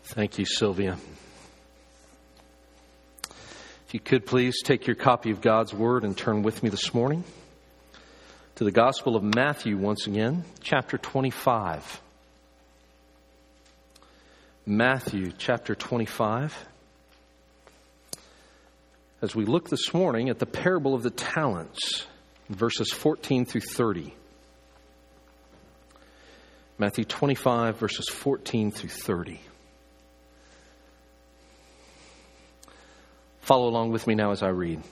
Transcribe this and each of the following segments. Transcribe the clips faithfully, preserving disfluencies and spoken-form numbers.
Thank you, Sylvia. If you could please take your copy of God's Word and turn with me this morning to the Gospel of Matthew once again, chapter twenty-five. Matthew chapter twenty-five. As we look this morning at the parable of the talents, verses fourteen through thirty. Matthew twenty-five, verses fourteen through thirty. Follow along with me now as I read.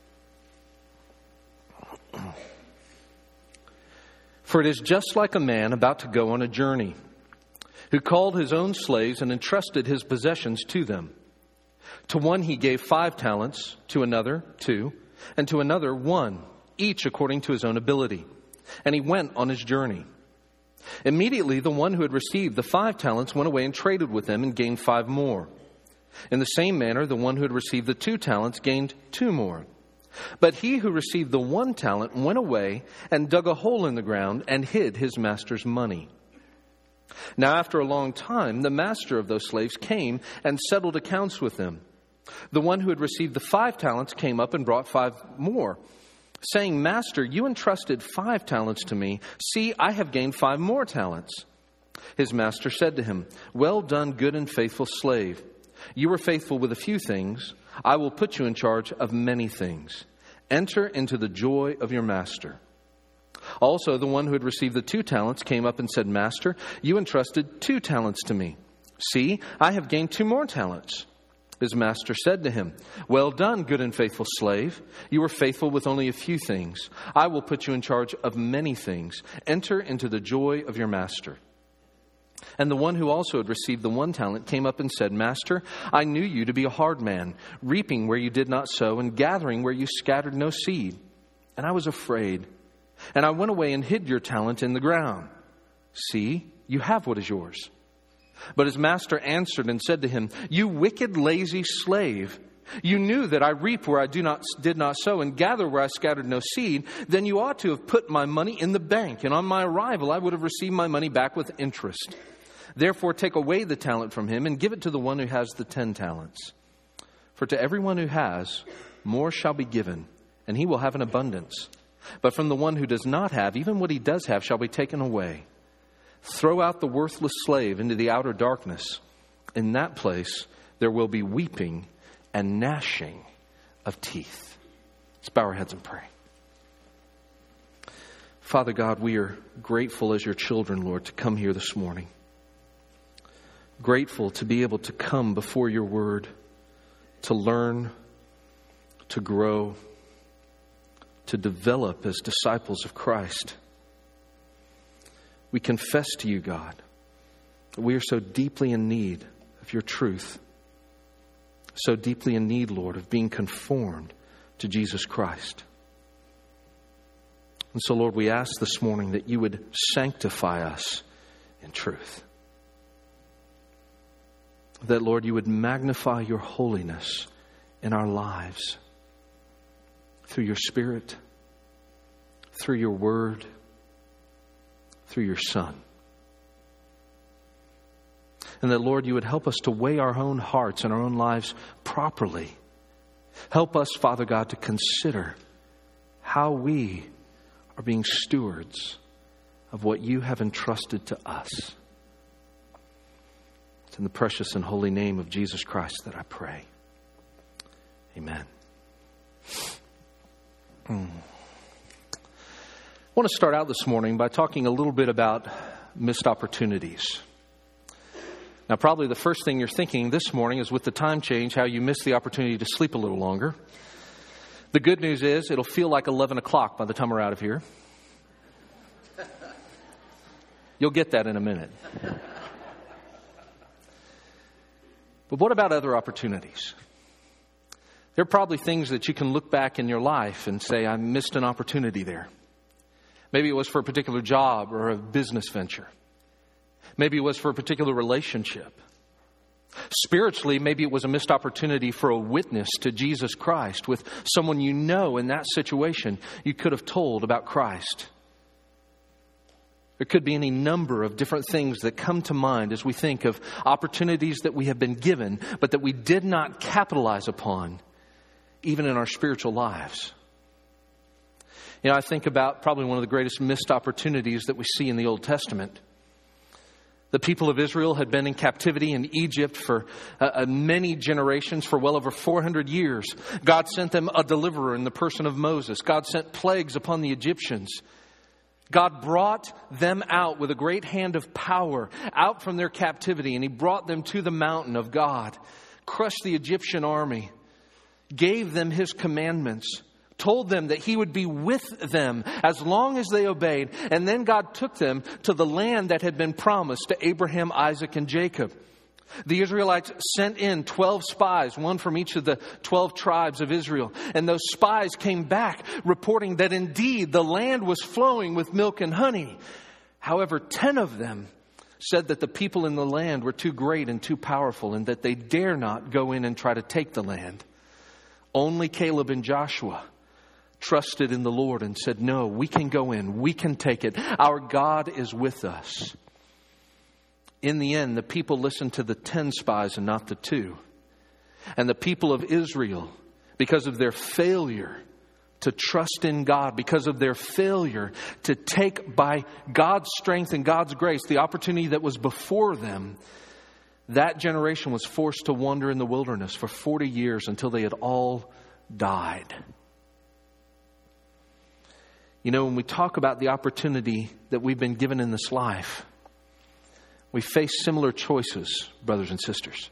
For it is just like a man about to go on a journey, who called his own slaves and entrusted his possessions to them. To one he gave five talents, to another two, and to another one, each according to his own ability. And he went on his journey. Immediately the one who had received the five talents went away and traded with them and gained five more. In the same manner, the one who had received the two talents gained two more. But he who received the one talent went away and dug a hole in the ground and hid his master's money. Now after a long time, the master of those slaves came and settled accounts with them. The one who had received the five talents came up and brought five more, saying, Master, you entrusted five talents to me. See, I have gained five more talents. His master said to him, Well done, good and faithful slave. You were faithful with a few things. I will put you in charge of many things. Enter into the joy of your master. Also, the one who had received the two talents came up and said, Master, you entrusted two talents to me. See, I have gained two more talents. His master said to him, Well done, good and faithful slave. You were faithful with only a few things. I will put you in charge of many things. Enter into the joy of your master. And the one who also had received the one talent came up and said, Master, I knew you to be a hard man, reaping where you did not sow and gathering where you scattered no seed. And I was afraid. And I went away and hid your talent in the ground. See, you have what is yours. But his master answered and said to him, You wicked, lazy slave. You knew that I reap where I do not did not sow and gather where I scattered no seed. Then you ought to have put my money in the bank, and on my arrival I would have received my money back with interest. Therefore take away the talent from him and give it to the one who has the ten talents. For to everyone who has, more shall be given, and he will have an abundance. But from the one who does not have, even what he does have shall be taken away. Throw out the worthless slave into the outer darkness. In that place there will be weeping and gnashing of teeth. Let's bow our heads and pray. Father God, we are grateful as your children, Lord, to come here this morning. Grateful to be able to come before your word, to learn, to grow, to develop as disciples of Christ. We confess to you, God, that we are so deeply in need of your truth. So deeply in need, Lord, of being conformed to Jesus Christ. And so, Lord, we ask this morning that you would sanctify us in truth. That, Lord, you would magnify your holiness in our lives through your Spirit, through your word, through your Son. And that, Lord, you would help us to weigh our own hearts and our own lives properly. Help us, Father God, to consider how we are being stewards of what you have entrusted to us. It's in the precious and holy name of Jesus Christ that I pray. Amen. Hmm. I want to start out this morning by talking a little bit about missed opportunities. Now, probably the first thing you're thinking this morning is with the time change, how you missed the opportunity to sleep a little longer. The good news is it'll feel like eleven o'clock by the time we're out of here. You'll get that in a minute. But what about other opportunities? There are probably things that you can look back in your life and say, I missed an opportunity there. Maybe it was for a particular job or a business venture. Maybe it was for a particular relationship. Spiritually, maybe it was a missed opportunity for a witness to Jesus Christ with someone you know in that situation you could have told about Christ. There could be any number of different things that come to mind as we think of opportunities that we have been given, but that we did not capitalize upon, even in our spiritual lives. You know, I think about probably one of the greatest missed opportunities that we see in the Old Testament. The people of Israel had been in captivity in Egypt for uh, many generations, for well over four hundred years. God sent them a deliverer in the person of Moses. God sent plagues upon the Egyptians. God brought them out with a great hand of power out from their captivity, and He brought them to the mountain of God, crushed the Egyptian army, gave them His commandments, told them that He would be with them as long as they obeyed. And then God took them to the land that had been promised to Abraham, Isaac, and Jacob. The Israelites sent in twelve spies, one from each of the twelve tribes of Israel. And those spies came back reporting that indeed the land was flowing with milk and honey. However, ten of them said that the people in the land were too great and too powerful and that they dare not go in and try to take the land. Only Caleb and Joshua trusted in the Lord and said, no, we can go in. We can take it. Our God is with us. In the end, the people listened to the ten spies and not the two. And the people of Israel, because of their failure to trust in God, because of their failure to take by God's strength and God's grace the opportunity that was before them, that generation was forced to wander in the wilderness for forty years until they had all died. You know, when we talk about the opportunity that we've been given in this life, we face similar choices, brothers and sisters.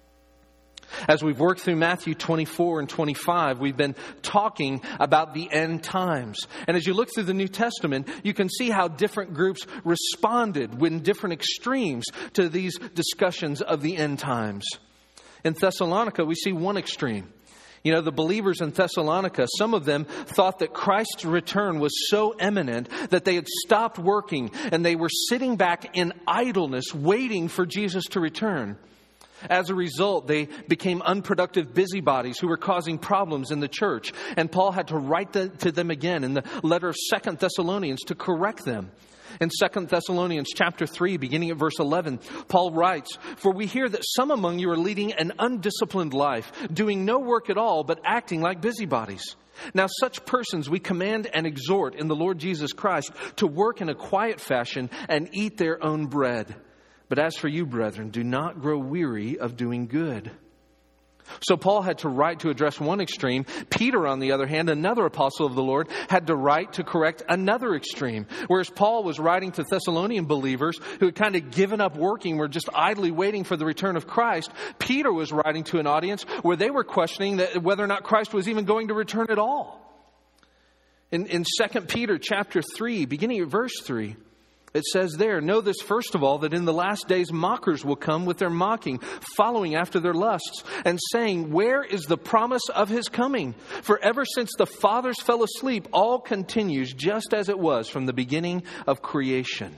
As we've worked through Matthew twenty-four and twenty-five, we've been talking about the end times. And as you look through the New Testament, you can see how different groups responded in different extremes to these discussions of the end times. In Thessalonica, we see one extreme. You know, the believers in Thessalonica, some of them thought that Christ's return was so imminent that they had stopped working and they were sitting back in idleness waiting for Jesus to return. As a result, they became unproductive busybodies who were causing problems in the church. And Paul had to write to them again in the letter of Second Thessalonians to correct them. In Second Thessalonians chapter three, beginning at verse eleven, Paul writes, "For we hear that some among you are leading an undisciplined life, doing no work at all, but acting like busybodies. Now such persons we command and exhort in the Lord Jesus Christ to work in a quiet fashion and eat their own bread. But as for you, brethren, do not grow weary of doing good." So Paul had to write to address one extreme. Peter, on the other hand, another apostle of the Lord, had to write to correct another extreme. Whereas Paul was writing to Thessalonian believers who had kind of given up working, were just idly waiting for the return of Christ, Peter was writing to an audience where they were questioning that whether or not Christ was even going to return at all. In, in Second Peter chapter three, beginning at verse three, it says there, "Know this first of all, that in the last days mockers will come with their mocking, following after their lusts, and saying, 'Where is the promise of His coming? For ever since the fathers fell asleep, all continues just as it was from the beginning of creation.'"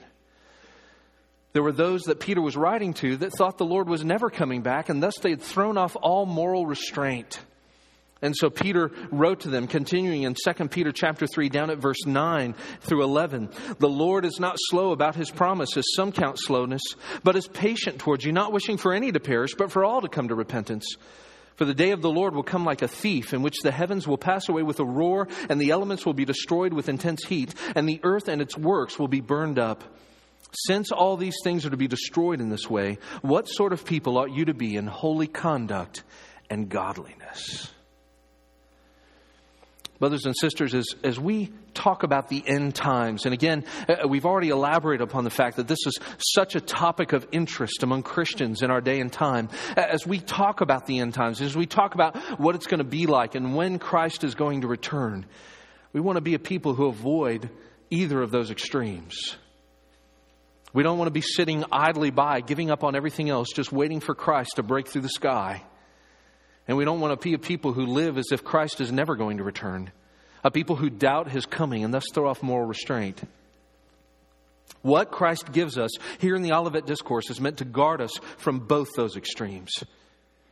There were those that Peter was writing to that thought the Lord was never coming back, and thus they had thrown off all moral restraint. And so Peter wrote to them, continuing in Second Peter chapter three, down at verse nine through eleven. "The Lord is not slow about His promise, as some count slowness, but is patient towards you, not wishing for any to perish, but for all to come to repentance. For the day of the Lord will come like a thief, in which the heavens will pass away with a roar, and the elements will be destroyed with intense heat, and the earth and its works will be burned up. Since all these things are to be destroyed in this way, what sort of people ought you to be in holy conduct and godliness?" Brothers and sisters, as, as we talk about the end times, and again, uh, we've already elaborated upon the fact that this is such a topic of interest among Christians in our day and time. As we talk about the end times, as we talk about what it's going to be like and when Christ is going to return, we want to be a people who avoid either of those extremes. We don't want to be sitting idly by, giving up on everything else, just waiting for Christ to break through the sky. And we don't want to be a people who live as if Christ is never going to return. A people who doubt His coming and thus throw off moral restraint. What Christ gives us here in the Olivet Discourse is meant to guard us from both those extremes.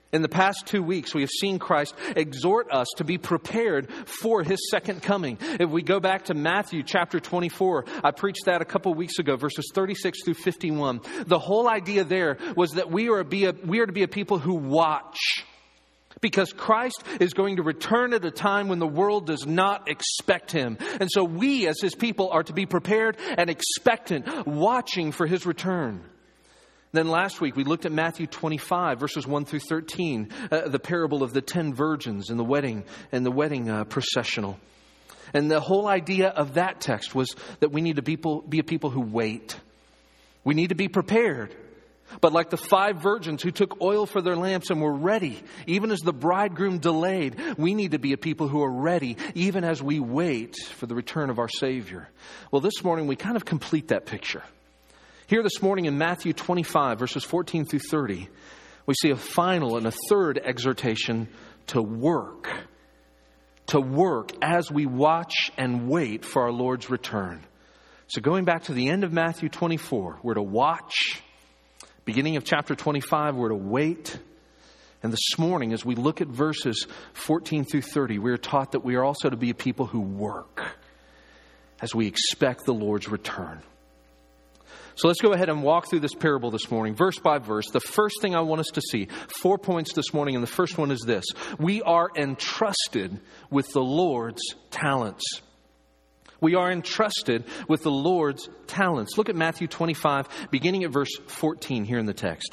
In the past two weeks, we have seen Christ exhort us to be prepared for His second coming. If we go back to Matthew chapter twenty-four, I preached that a couple weeks ago, verses thirty-six through fifty-one. The whole idea there was that we are, be a, we are to be a people who watch. Because Christ is going to return at a time when the world does not expect Him. And so we as His people are to be prepared and expectant, watching for His return. Then last week we looked at Matthew twenty-five, verses one through thirteen, uh, the parable of the ten virgins and the wedding and the wedding uh, processional. And the whole idea of that text was that we need to people, be a people who wait. We need to be prepared. But like the five virgins who took oil for their lamps and were ready, even as the bridegroom delayed, we need to be a people who are ready, even as we wait for the return of our Savior. Well, this morning we kind of complete that picture. Here this morning in Matthew twenty-five, verses fourteen through thirty, we see a final and a third exhortation to work. To work as we watch and wait for our Lord's return. So going back to the end of Matthew twenty-four, we're to watch. Beginning of chapter twenty-five, we're to wait. And this morning, as we look at verses fourteen through thirty, we are taught that we are also to be a people who work as we expect the Lord's return. So let's go ahead and walk through this parable this morning, verse by verse. The first thing I want us to see, four points this morning, and the first one is this. We are entrusted with the Lord's talents. We are entrusted with the Lord's talents. Look at Matthew twenty-five, beginning at verse fourteen here in the text.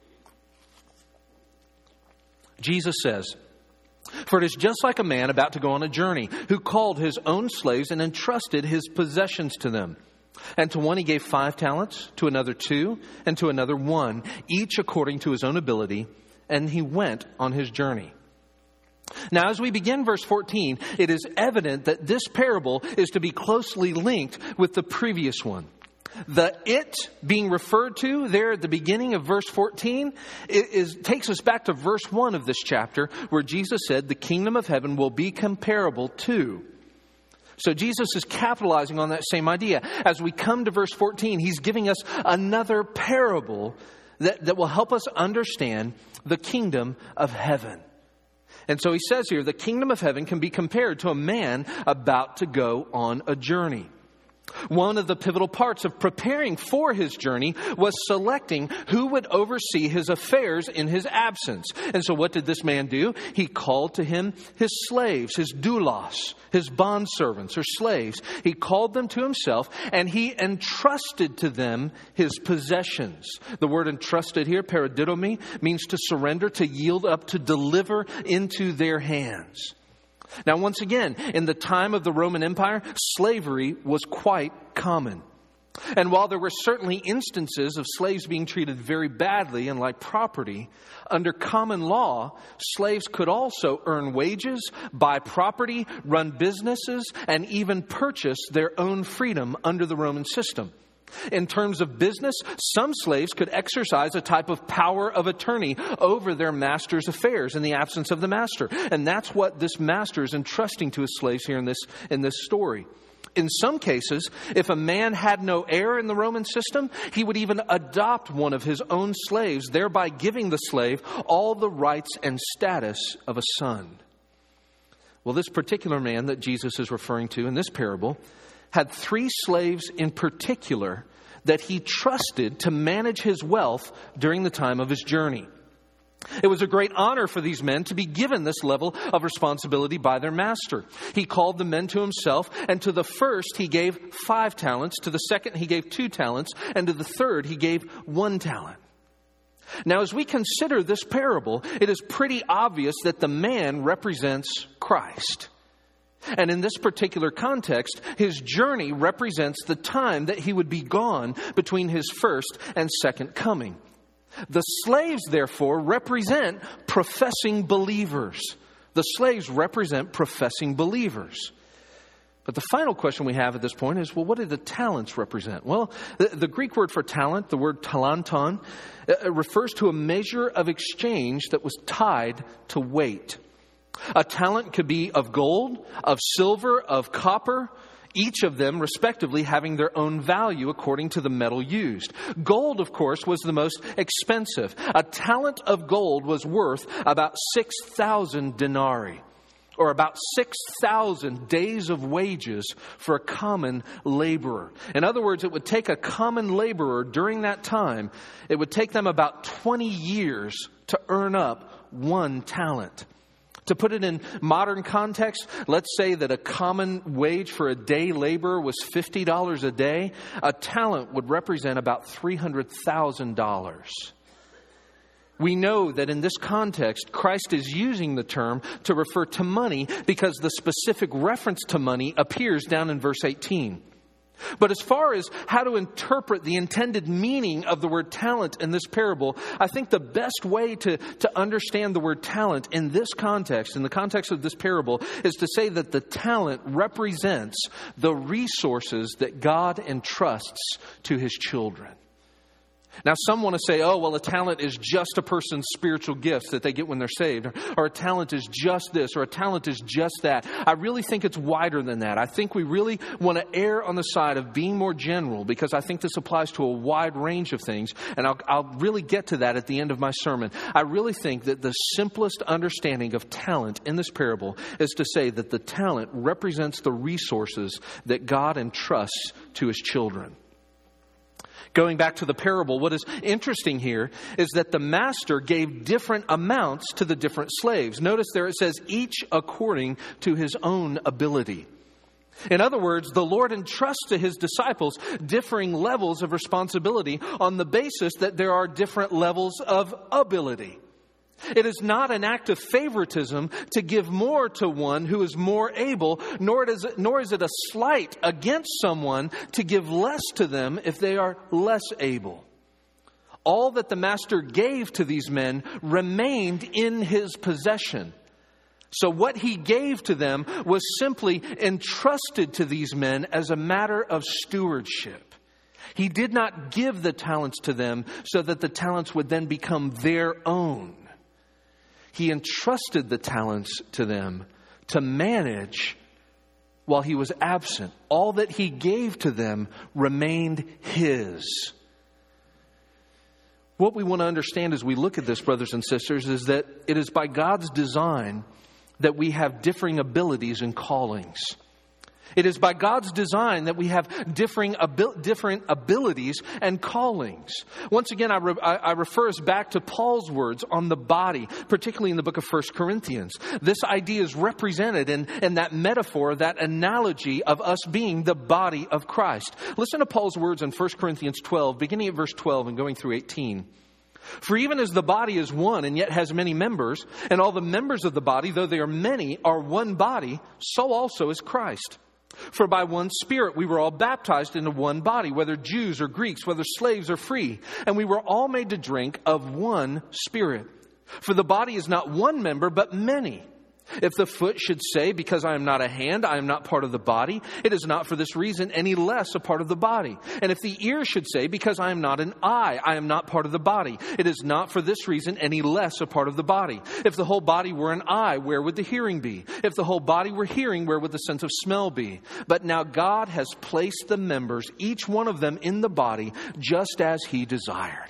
Jesus says, "For it is just like a man about to go on a journey, who called his own slaves and entrusted his possessions to them. And to one he gave five talents, to another two, and to another one, each according to his own ability, and he went on his journey." Now, as we begin verse fourteen, it is evident that this parable is to be closely linked with the previous one. The it being referred to there at the beginning of verse fourteen is, is, takes us back to verse one of this chapter, where Jesus said the kingdom of heaven will be comparable to. So Jesus is capitalizing on that same idea. As we come to verse fourteen, he's giving us another parable that, that will help us understand the kingdom of heaven. And so he says here, the kingdom of heaven can be compared to a man about to go on a journey. One of the pivotal parts of preparing for his journey was selecting who would oversee his affairs in his absence. And so what did this man do? He called to him his slaves, his doulos, his bondservants or slaves. He called them to himself and he entrusted to them his possessions. The word entrusted here, paradidomi, means to surrender, to yield up, to deliver into their hands. Now, once again, in the time of the Roman Empire, slavery was quite common. And while there were certainly instances of slaves being treated very badly and like property, under common law, slaves could also earn wages, buy property, run businesses, and even purchase their own freedom under the Roman system. In terms of business, some slaves could exercise a type of power of attorney over their master's affairs in the absence of the master. And that's what this master is entrusting to his slaves here in this, in this story. In some cases, if a man had no heir in the Roman system, he would even adopt one of his own slaves, thereby giving the slave all the rights and status of a son. Well, this particular man that Jesus is referring to in this parable had three slaves in particular that he trusted to manage his wealth during the time of his journey. It was a great honor for these men to be given this level of responsibility by their master. He called the men to himself, and to the first he gave five talents, to the second he gave two talents, and to the third he gave one talent. Now, as we consider this parable, it is pretty obvious that the man represents Christ. And in this particular context, his journey represents the time that he would be gone between his first and second coming. The slaves, therefore, represent professing believers. The slaves represent professing believers. But the final question we have at this point is, well, what do the talents represent? Well, the, the Greek word for talent, the word talanton, uh, refers to a measure of exchange that was tied to weight. A talent could be of gold, of silver, of copper, each of them respectively having their own value according to the metal used. Gold, of course, was the most expensive. A talent of gold was worth about six thousand denarii, or about six thousand days of wages for a common laborer. In other words, it would take a common laborer during that time, it would take them about twenty years to earn up one talent. To put it in modern context, let's say that a common wage for a day laborer was fifty dollars a day. A talent would represent about three hundred thousand dollars. We know that in this context, Christ is using the term to refer to money because the specific reference to money appears down in verse eighteen. But as far as how to interpret the intended meaning of the word talent in this parable, I think the best way to, to understand the word talent in this context, in the context of this parable, is to say that the talent represents the resources that God entrusts to His children. Now, some want to say, oh, well, a talent is just a person's spiritual gifts that they get when they're saved. Or, or a talent is just this, or a talent is just that. I really think it's wider than that. I think we really want to err on the side of being more general, because I think this applies to a wide range of things. And I'll, I'll really get to that at the end of my sermon. I really think that the simplest understanding of talent in this parable is to say that the talent represents the resources that God entrusts to His children. Going back to the parable, what is interesting here is that the master gave different amounts to the different slaves. Notice there it says, each according to his own ability. In other words, the Lord entrusts to His disciples differing levels of responsibility on the basis that there are different levels of ability. It is not an act of favoritism to give more to one who is more able, nor is it, nor is it a slight against someone to give less to them if they are less able. All that the master gave to these men remained in his possession. So what he gave to them was simply entrusted to these men as a matter of stewardship. He did not give the talents to them so that the talents would then become their own. He entrusted the talents to them to manage while he was absent. All that he gave to them remained his. What we want to understand as we look at this, brothers and sisters, is that it is by God's design that we have differing abilities and callings. It is by God's design that we have differing abil- different abilities and callings. Once again, I, re- I refer us back to Paul's words on the body, particularly in the book of First Corinthians. This idea is represented in, in that metaphor, that analogy of us being the body of Christ. Listen to Paul's words in First Corinthians twelve, beginning at verse twelve and going through eighteen. For even as the body is one and yet has many members, and all the members of the body, though they are many, are one body, so also is Christ. For by one Spirit we were all baptized into one body, whether Jews or Greeks, whether slaves or free, and we were all made to drink of one Spirit. For the body is not one member, but many. If the foot should say, because I am not a hand, I am not part of the body, it is not for this reason any less a part of the body. And if the ear should say, because I am not an eye, I am not part of the body, it is not for this reason any less a part of the body. If the whole body were an eye, where would the hearing be? If the whole body were hearing, where would the sense of smell be? But now God has placed the members, each one of them in the body, just as He desired.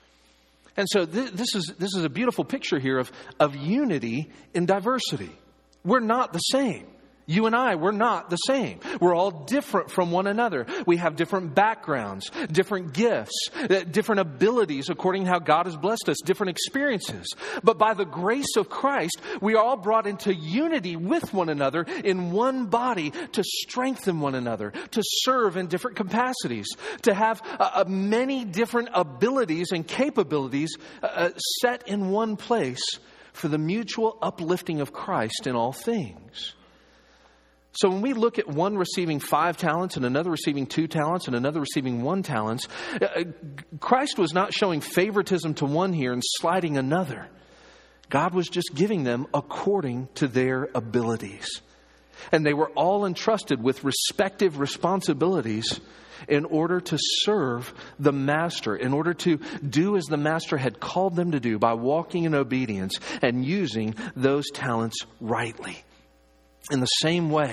And so th- this is this is a beautiful picture here of, of unity in diversity. We're not the same. You and I, we're not the same. We're all different from one another. We have different backgrounds, different gifts, different abilities according to how God has blessed us, different experiences. But by the grace of Christ, we are all brought into unity with one another in one body to strengthen one another, to serve in different capacities, to have uh, many different abilities and capabilities uh, set in one place for the mutual uplifting of Christ in all things. So when we look at one receiving five talents and another receiving two talents and another receiving one talent, Christ was not showing favoritism to one here and slighting another. God was just giving them according to their abilities. And they were all entrusted with respective responsibilities in order to serve the master, in order to do as the master had called them to do by walking in obedience and using those talents rightly. In the same way,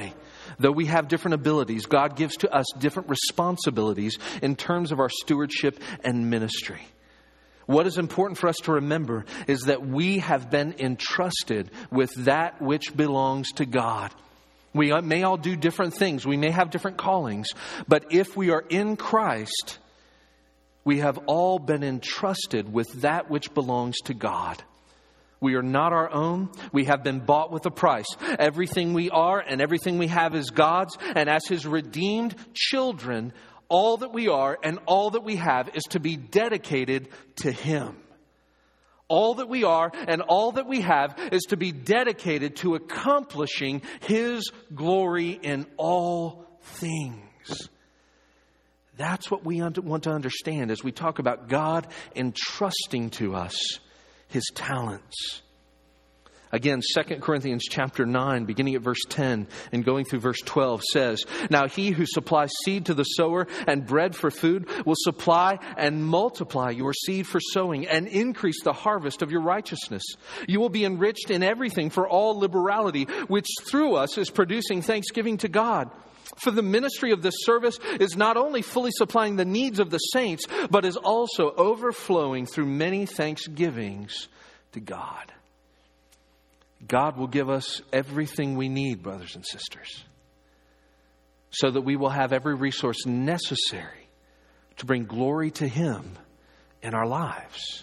Though we have different abilities, God gives to us different responsibilities in terms of our stewardship and ministry. What is important for us to remember is that we have been entrusted with that which belongs to God. We may all do different things. We may have different callings. But if we are in Christ, we have all been entrusted with that which belongs to God. We are not our own. We have been bought with a price. Everything we are and everything we have is God's. And as His redeemed children, all that we are and all that we have is to be dedicated to Him. All that we are and all that we have is to be dedicated to accomplishing His glory in all things. That's what we want to understand as we talk about God entrusting to us His talents. Again, Second Corinthians chapter nine, beginning at verse ten and going through verse twelve says, "Now He who supplies seed to the sower and bread for food will supply and multiply your seed for sowing and increase the harvest of your righteousness. You will be enriched in everything for all liberality, which through us is producing thanksgiving to God. For the ministry of this service is not only fully supplying the needs of the saints, but is also overflowing through many thanksgivings to God." God will give us everything we need, brothers and sisters, so that we will have every resource necessary to bring glory to Him in our lives.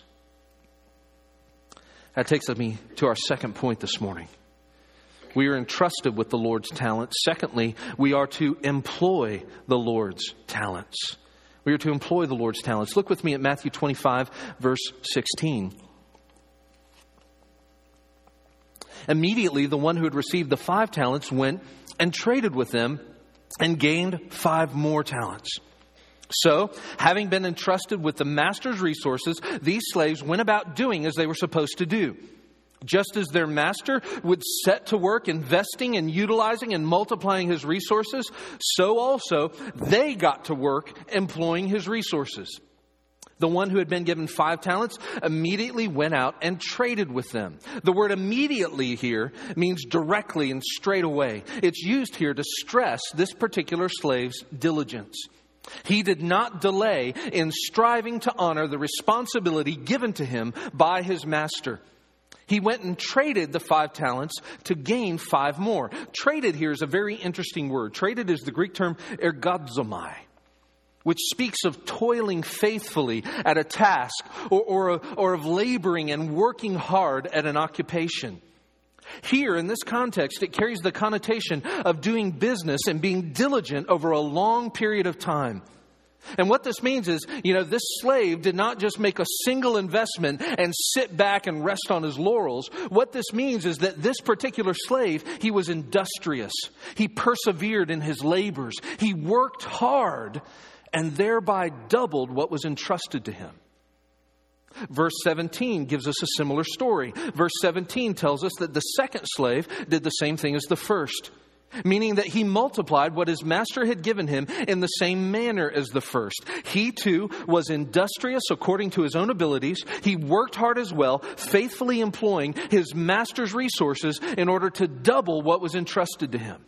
That takes me to our second point this morning. We are entrusted with the Lord's talents. Secondly, we are to employ the Lord's talents. We are to employ the Lord's talents. Look with me at Matthew twenty-five, verse sixteen. Immediately, the one who had received the five talents went and traded with them and gained five more talents. So, having been entrusted with the master's resources, these slaves went about doing as they were supposed to do. Just as their master would set to work investing and utilizing and multiplying his resources, so also they got to work employing his resources. The one who had been given five talents immediately went out and traded with them. The word immediately here means directly and straight away. It's used here to stress this particular slave's diligence. He did not delay in striving to honor the responsibility given to him by his master. He went and traded the five talents to gain five more. Traded here is a very interesting word. Traded is the Greek term ergazomai, which speaks of toiling faithfully at a task or, or, or of laboring and working hard at an occupation. Here, in this context, it carries the connotation of doing business and being diligent over a long period of time. And what this means is, you know, this slave did not just make a single investment and sit back and rest on his laurels. What this means is that this particular slave, he was industrious. He persevered in his labors. He worked hard and thereby doubled what was entrusted to him. Verse seventeen gives us a similar story. Verse seventeen tells us that the second slave did the same thing as the first, meaning that he multiplied what his master had given him in the same manner as the first. He too was industrious according to his own abilities. He worked hard as well, faithfully employing his master's resources in order to double what was entrusted to him.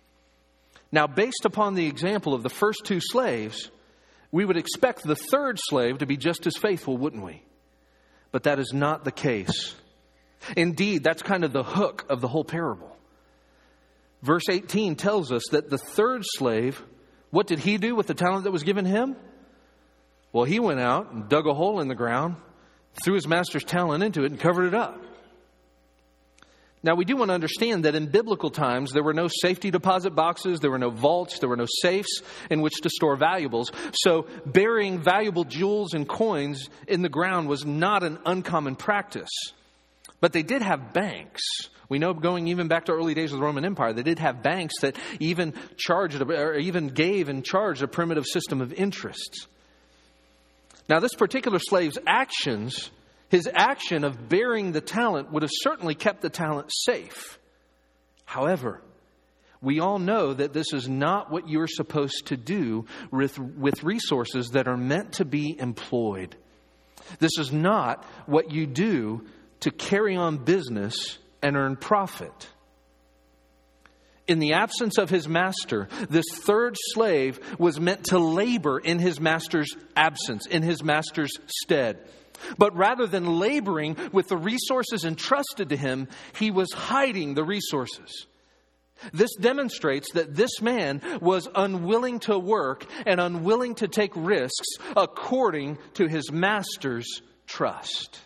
Now, based upon the example of the first two slaves, we would expect the third slave to be just as faithful, wouldn't we? But that is not the case. Indeed, that's kind of the hook of the whole parable. Verse eighteen tells us that the third slave, what did he do with the talent that was given him? Well, he went out and dug a hole in the ground, threw his master's talent into it and covered it up. Now, we do want to understand that in biblical times, there were no safety deposit boxes, there were no vaults, there were no safes in which to store valuables. So burying valuable jewels and coins in the ground was not an uncommon practice. But they did have banks. We know, going even back to early days of the Roman Empire, they did have banks that even charged or even gave and charged a primitive system of interests. Now, this particular slave's actions, his action of bearing the talent, would have certainly kept the talent safe. However, we all know that this is not what you're supposed to do with, with resources that are meant to be employed. This is not what you do to carry on business and earn profit. In the absence of his master, this third slave was meant to labor in his master's absence, in his master's stead. But rather than laboring with the resources entrusted to him, he was hiding the resources. This demonstrates that this man was unwilling to work and unwilling to take risks according to his master's trust.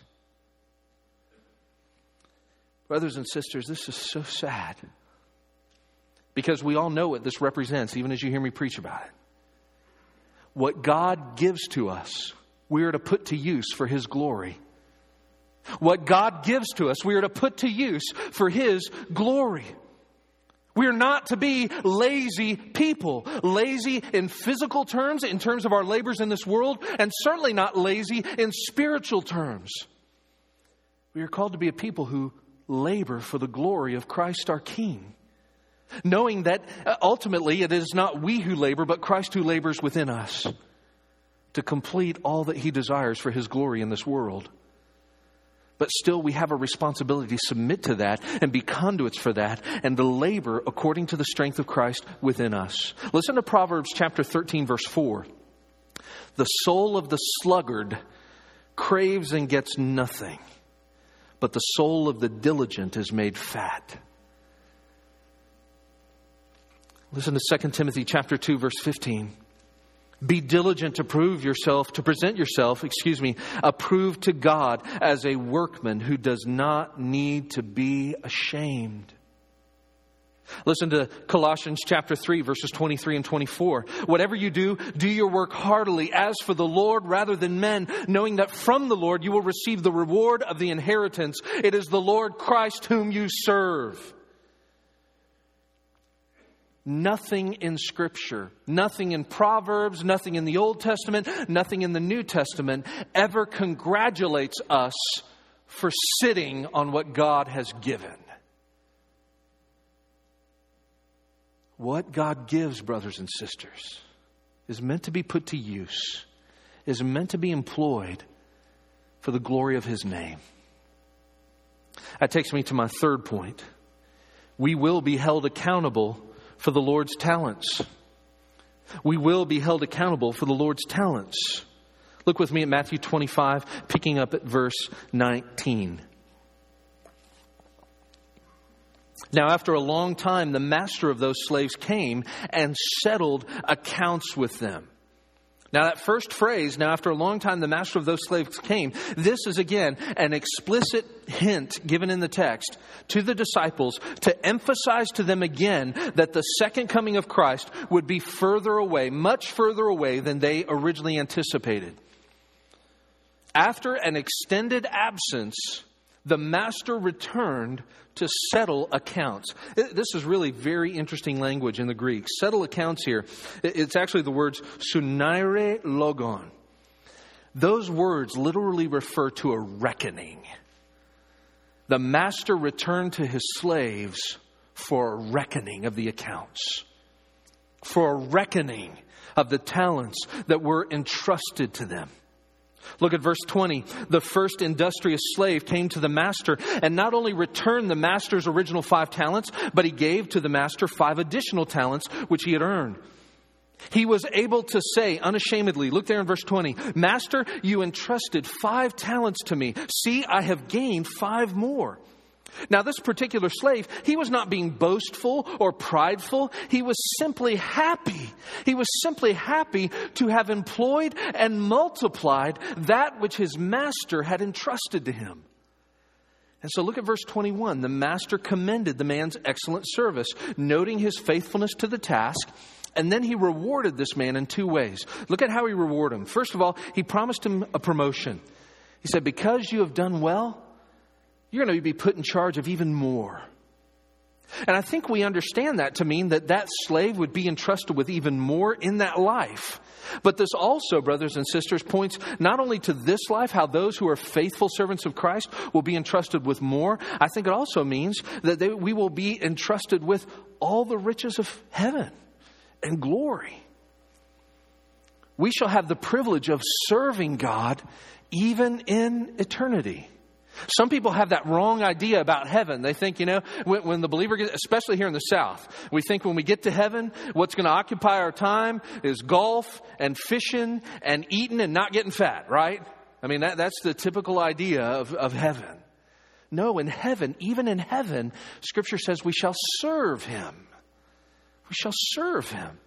Brothers and sisters, this is so sad. Because we all know what this represents, even as you hear me preach about it. What God gives to us, we are to put to use for His glory. What God gives to us, we are to put to use for His glory. We are not to be lazy people. Lazy in physical terms, in terms of our labors in this world, and certainly not lazy in spiritual terms. We are called to be a people who labor for the glory of Christ our King. Knowing that ultimately it is not we who labor, but Christ who labors within us to complete all that He desires for His glory in this world. But still we have a responsibility to submit to that and be conduits for that and to labor according to the strength of Christ within us. Listen to Proverbs chapter thirteen, verse four. The soul of the sluggard craves and gets nothing, but the soul of the diligent is made fat. Listen to Second Timothy chapter two, verse fifteen. Be diligent to prove yourself, to present yourself, excuse me, approved to God as a workman who does not need to be ashamed. Listen to Colossians chapter three, verses twenty-three and twenty-four. Whatever you do, do your work heartily as for the Lord rather than men, knowing that from the Lord you will receive the reward of the inheritance. It is the Lord Christ whom you serve. Nothing in Scripture, nothing in Proverbs, nothing in the Old Testament, nothing in the New Testament ever congratulates us for sitting on what God has given. What God gives, brothers and sisters, is meant to be put to use, is meant to be employed for the glory of His name. That takes me to my third point. We will be held accountable for the Lord's talents. We will be held accountable for the Lord's talents. Look with me at Matthew twenty-five, picking up at verse nineteen. Now, after a long time, the master of those slaves came and settled accounts with them. Now, that first phrase, now after a long time, the master of those slaves came. This is, again, an explicit hint given in the text to the disciples to emphasize to them again that the second coming of Christ would be further away, much further away than they originally anticipated. After an extended absence, the master returned to settle accounts. This is really very interesting language in the Greek. Settle accounts here. It's actually the words sunaire logon. Those words literally refer to a reckoning. The master returned to his slaves for a reckoning of the accounts. For a reckoning of the talents that were entrusted to them. Look at verse twenty. The first industrious slave came to the master and not only returned the master's original five talents, but he gave to the master five additional talents which he had earned. He was able to say unashamedly, look there in verse twenty, Master, you entrusted five talents to me. See, I have gained five more. Now, this particular slave, he was not being boastful or prideful. He was simply happy. He was simply happy to have employed and multiplied that which his master had entrusted to him. And so look at verse twenty-one. The master commended the man's excellent service, noting his faithfulness to the task. And then he rewarded this man in two ways. Look at how he rewarded him. First of all, he promised him a promotion. He said, because you have done well, you're going to be put in charge of even more. And I think we understand that to mean that that slave would be entrusted with even more in that life. But this also, brothers and sisters, points not only to this life, how those who are faithful servants of Christ will be entrusted with more. I think it also means that they, we will be entrusted with all the riches of heaven and glory. We shall have the privilege of serving God even in eternity. Some people have that wrong idea about heaven. They think, you know, when, when the believer gets, especially here in the South, we think when we get to heaven, what's going to occupy our time is golf and fishing and eating and not getting fat, right? I mean, that, that's the typical idea of, of heaven. No, in heaven, even in heaven, Scripture says we shall serve Him. We shall serve Him.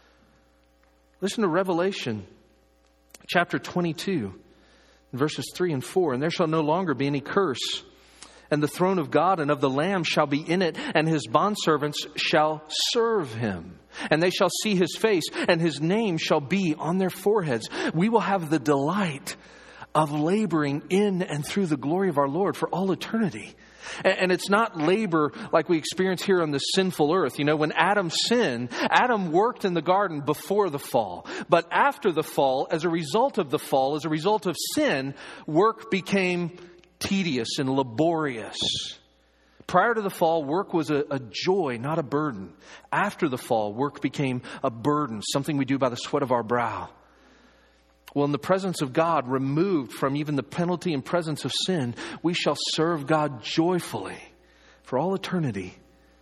Listen to Revelation chapter twenty-two. Verses three and four, and there shall no longer be any curse. And the throne of God and of the Lamb shall be in it, and His bondservants shall serve Him. And they shall see His face, and His name shall be on their foreheads. We will have the delight of laboring in and through the glory of our Lord for all eternity. And it's not labor like we experience here on this sinful earth. You know, when Adam sinned, Adam worked in the garden before the fall. But after the fall, as a result of the fall, as a result of sin, work became tedious and laborious. Prior to the fall, work was a, a joy, not a burden. After the fall, work became a burden, something we do by the sweat of our brow. Well, in the presence of God, removed from even the penalty and presence of sin, we shall serve God joyfully for all eternity.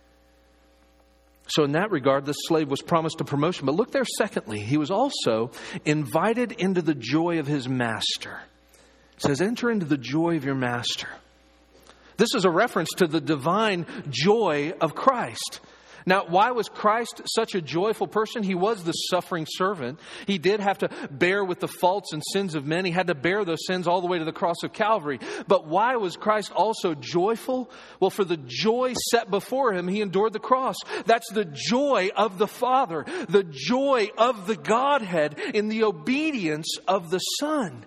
So in that regard, the slave was promised a promotion. But look there, secondly, he was also invited into the joy of his master. It says, enter into the joy of your master. This is a reference to the divine joy of Christ. Now, why was Christ such a joyful person? He was the suffering servant. He did have to bear with the faults and sins of men. He had to bear those sins all the way to the cross of Calvary. But why was Christ also joyful? Well, for the joy set before Him, He endured the cross. That's the joy of the Father, the joy of the Godhead in the obedience of the Son.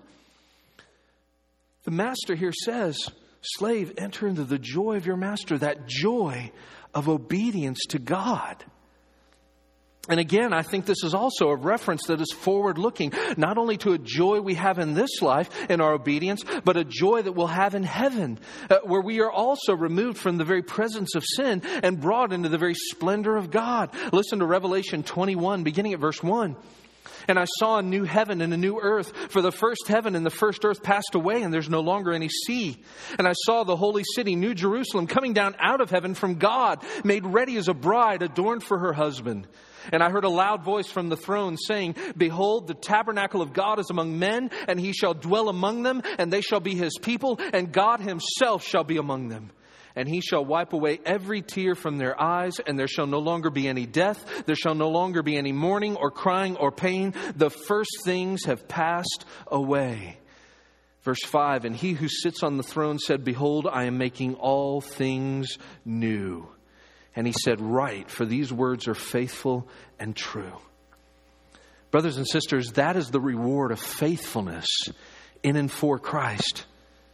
The Master here says, slave, enter into the joy of your master, that joy of obedience to God. And again, I think this is also a reference that is forward-looking, not only to a joy we have in this life in our obedience, but a joy that we'll have in heaven, uh, where we are also removed from the very presence of sin and brought into the very splendor of God. Listen to Revelation twenty-one, beginning at verse one. And I saw a new heaven and a new earth, for the first heaven and the first earth passed away, and there's no longer any sea. And I saw the holy city, New Jerusalem, coming down out of heaven from God, made ready as a bride adorned for her husband. And I heard a loud voice from the throne saying, behold, the tabernacle of God is among men, and He shall dwell among them, and they shall be His people, and God Himself shall be among them. And He shall wipe away every tear from their eyes, and there shall no longer be any death. There shall no longer be any mourning or crying or pain. The first things have passed away. Verse five, and He who sits on the throne said, behold, I am making all things new. And He said, write, for these words are faithful and true. Brothers and sisters, that is the reward of faithfulness in and for Christ.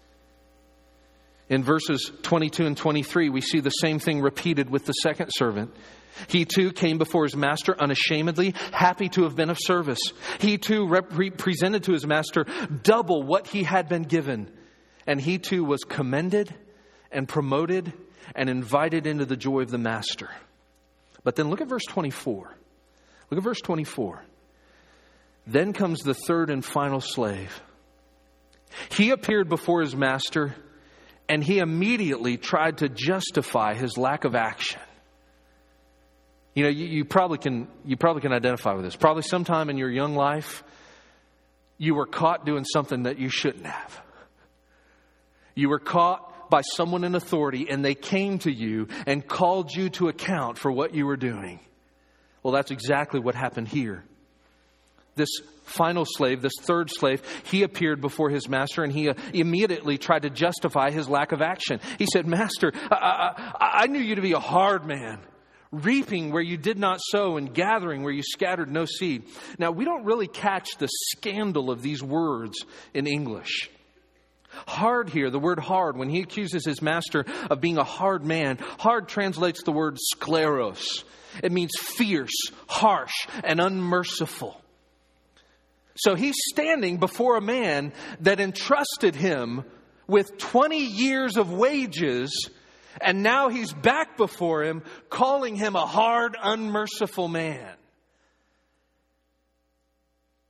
In verses twenty-two and twenty-three, we see the same thing repeated with the second servant. He too came before his master unashamedly, happy to have been of service. He too rep- presented to his master double what he had been given. And he too was commended and promoted and invited into the joy of the master. But then look at verse twenty-four. Look at verse twenty-four. Then comes the third and final slave. He appeared before his master, and he immediately tried to justify his lack of action. You know, you, you probably can you probably can identify with this. Probably sometime in your young life, you were caught doing something that you shouldn't have. You were caught by someone in authority, and they came to you and called you to account for what you were doing. Well, that's exactly what happened here. This final slave, this third slave, he appeared before his master, and he immediately tried to justify his lack of action. He said, Master, I, I, I knew you to be a hard man, reaping where you did not sow and gathering where you scattered no seed. Now, we don't really catch the scandal of these words in English. Hard here, the word hard, when he accuses his master of being a hard man, hard translates the word skleros. It means fierce, harsh, and unmerciful. So he's standing before a man that entrusted him with twenty years of wages, and now he's back before him, calling him a hard, unmerciful man.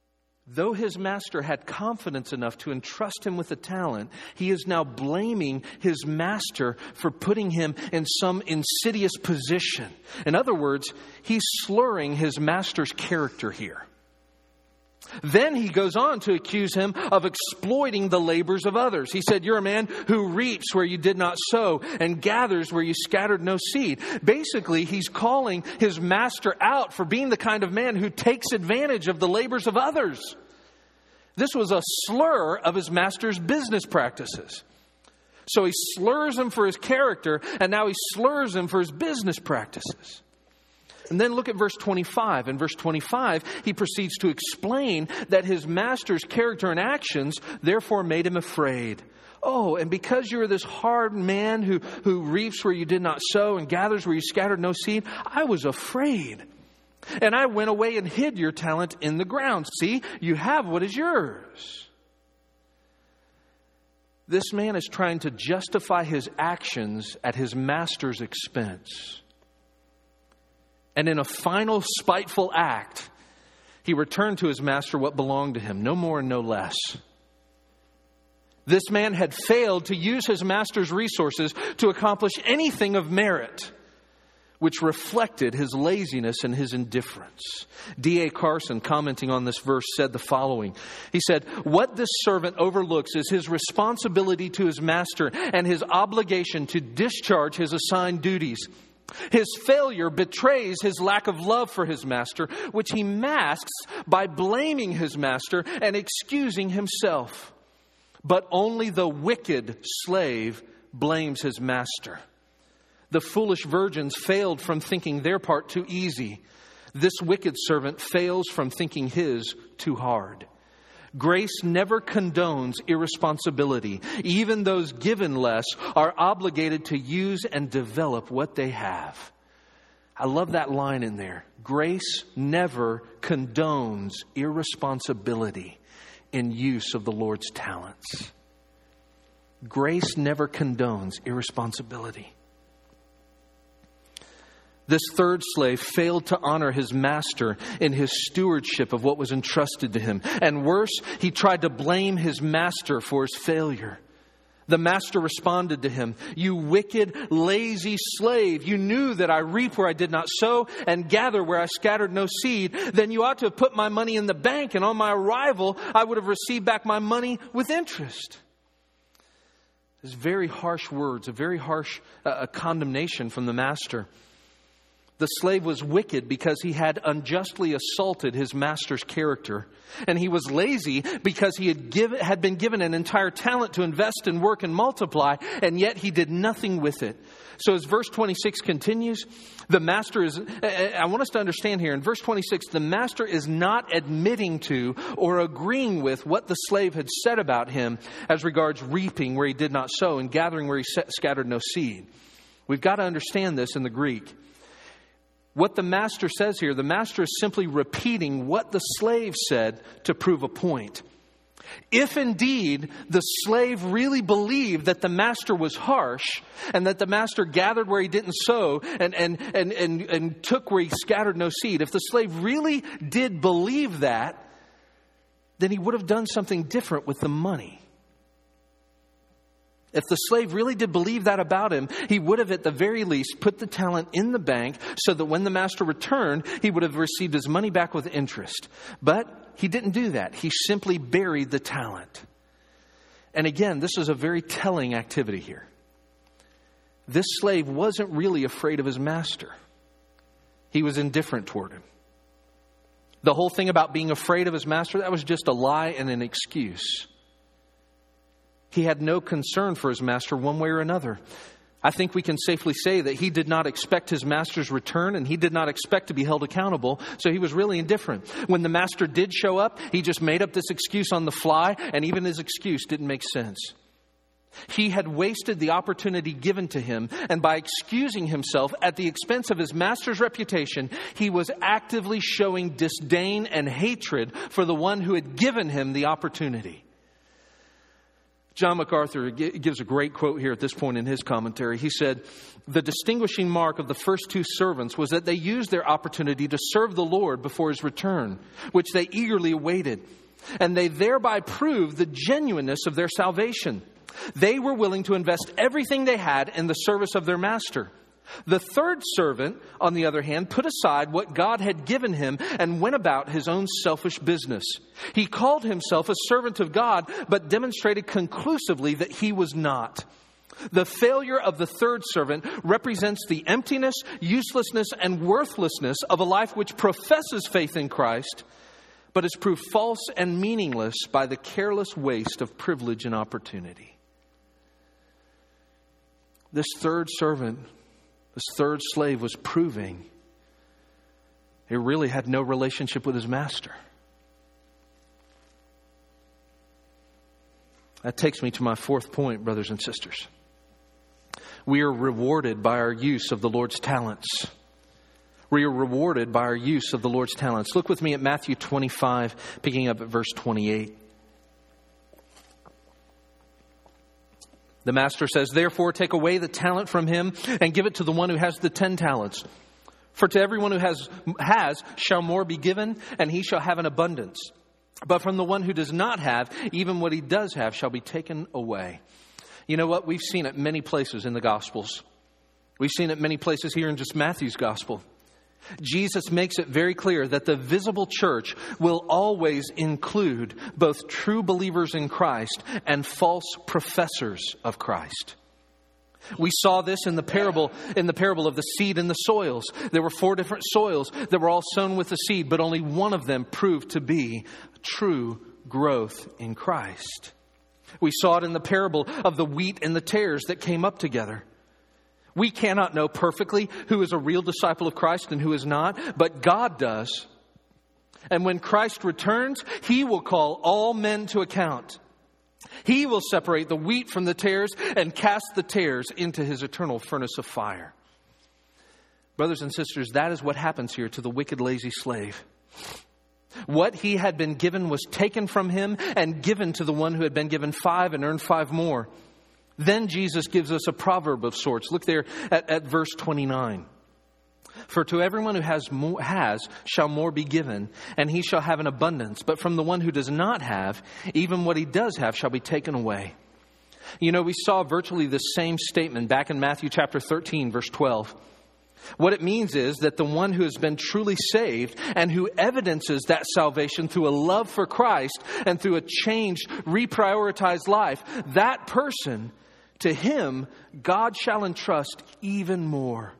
Though his master had confidence enough to entrust him with a talent, he is now blaming his master for putting him in some insidious position. In other words, he's slurring his master's character here. Then he goes on to accuse him of exploiting the labors of others. He said, you're a man who reaps where you did not sow and gathers where you scattered no seed. Basically, he's calling his master out for being the kind of man who takes advantage of the labors of others. This was a slur of his master's business practices. So he slurs him for his character, and now he slurs him for his business practices. And then look at verse twenty-five. In verse twenty-five, he proceeds to explain that his master's character and actions therefore made him afraid. Oh, and because you're this hard man who, who reaps where you did not sow and gathers where you scattered no seed, I was afraid. And I went away and hid your talent in the ground. See, you have what is yours. This man is trying to justify his actions at his master's expense. And in a final spiteful act, he returned to his master what belonged to him, no more and no less. This man had failed to use his master's resources to accomplish anything of merit, which reflected his laziness and his indifference. D A Carson, commenting on this verse, said the following. He said, what this servant overlooks is his responsibility to his master and his obligation to discharge his assigned duties. His failure betrays his lack of love for his master, which he masks by blaming his master and excusing himself. But only the wicked slave blames his master. The foolish virgins failed from thinking their part too easy. This wicked servant fails from thinking his too hard. Grace never condones irresponsibility. Even those given less are obligated to use and develop what they have. I love that line in there. Grace never condones irresponsibility in use of the Lord's talents. Grace never condones irresponsibility. This third slave failed to honor his master in his stewardship of what was entrusted to him. And worse, he tried to blame his master for his failure. The master responded to him, you wicked, lazy slave, you knew that I reap where I did not sow and gather where I scattered no seed. Then you ought to have put my money in the bank, and on my arrival, I would have received back my money with interest. These very harsh words, a very harsh uh, condemnation from the master. The slave was wicked because he had unjustly assaulted his master's character. And he was lazy because he had given, had been given an entire talent to invest and work and multiply, and yet he did nothing with it. So as verse twenty-six continues, the master is, I want us to understand here, in verse twenty-six, the master is not admitting to or agreeing with what the slave had said about him as regards reaping where he did not sow and gathering where he scattered no seed. We've got to understand this in the Greek. What the master says here, the master is simply repeating what the slave said to prove a point. If indeed the slave really believed that the master was harsh and that the master gathered where he didn't sow and, and, and, and, and took where he scattered no seed, if the slave really did believe that, then he would have done something different with the money. If the slave really did believe that about him, he would have at the very least put the talent in the bank so that when the master returned, he would have received his money back with interest. But he didn't do that. He simply buried the talent. And again, this is a very telling activity here. This slave wasn't really afraid of his master. He was indifferent toward him. The whole thing about being afraid of his master, that was just a lie and an excuse. He had no concern for his master one way or another. I think we can safely say that he did not expect his master's return, and he did not expect to be held accountable, so he was really indifferent. When the master did show up, he just made up this excuse on the fly, and even his excuse didn't make sense. He had wasted the opportunity given to him, and by excusing himself at the expense of his master's reputation, he was actively showing disdain and hatred for the one who had given him the opportunity. John MacArthur gives a great quote here at this point in his commentary. He said, the distinguishing mark of the first two servants was that they used their opportunity to serve the Lord before his return, which they eagerly awaited. and they thereby proved the genuineness of their salvation. They were willing to invest everything they had in the service of their master. The third servant, on the other hand, put aside what God had given him and went about his own selfish business. He called himself a servant of God, but demonstrated conclusively that he was not. The failure of the third servant represents the emptiness, uselessness, and worthlessness of a life which professes faith in Christ, but is proved false and meaningless by the careless waste of privilege and opportunity. This third servant, this third slave, was proving he really had no relationship with his master. That takes me to my fourth point, brothers and sisters. We are rewarded by our use of the Lord's talents. We are rewarded by our use of the Lord's talents. Look with me at Matthew twenty-five, picking up at verse twenty-eight. The master says, "Therefore take away the talent from him and give it to the one who has the ten talents. For to everyone who has, has shall more be given, and he shall have an abundance. But from the one who does not have, even what he does have shall be taken away." You know what? We've seen it many places in the Gospels. We've seen it many places here in just Matthew's Gospel. Jesus makes it very clear that the visible church will always include both true believers in Christ and false professors of Christ. We saw this in the parable in the parable of the seed and the soils. There were four different soils that were all sown with the seed, but only one of them proved to be true growth in Christ. We saw it in the parable of the wheat and the tares that came up together. We cannot know perfectly who is a real disciple of Christ and who is not, but God does. And when Christ returns, he will call all men to account. He will separate the wheat from the tares and cast the tares into his eternal furnace of fire. Brothers and sisters, that is what happens here to the wicked, lazy slave. What he had been given was taken from him and given to the one who had been given five and earned five more. Then Jesus gives us a proverb of sorts. Look there at, at verse twenty-nine. "For to everyone who has more, has shall more be given, and he shall have an abundance. But from the one who does not have, even what he does have shall be taken away." You know, we saw virtually the same statement back in Matthew chapter thirteen, verse twelve. What it means is that the one who has been truly saved and who evidences that salvation through a love for Christ and through a changed, reprioritized life, that person, to him, God shall entrust even more.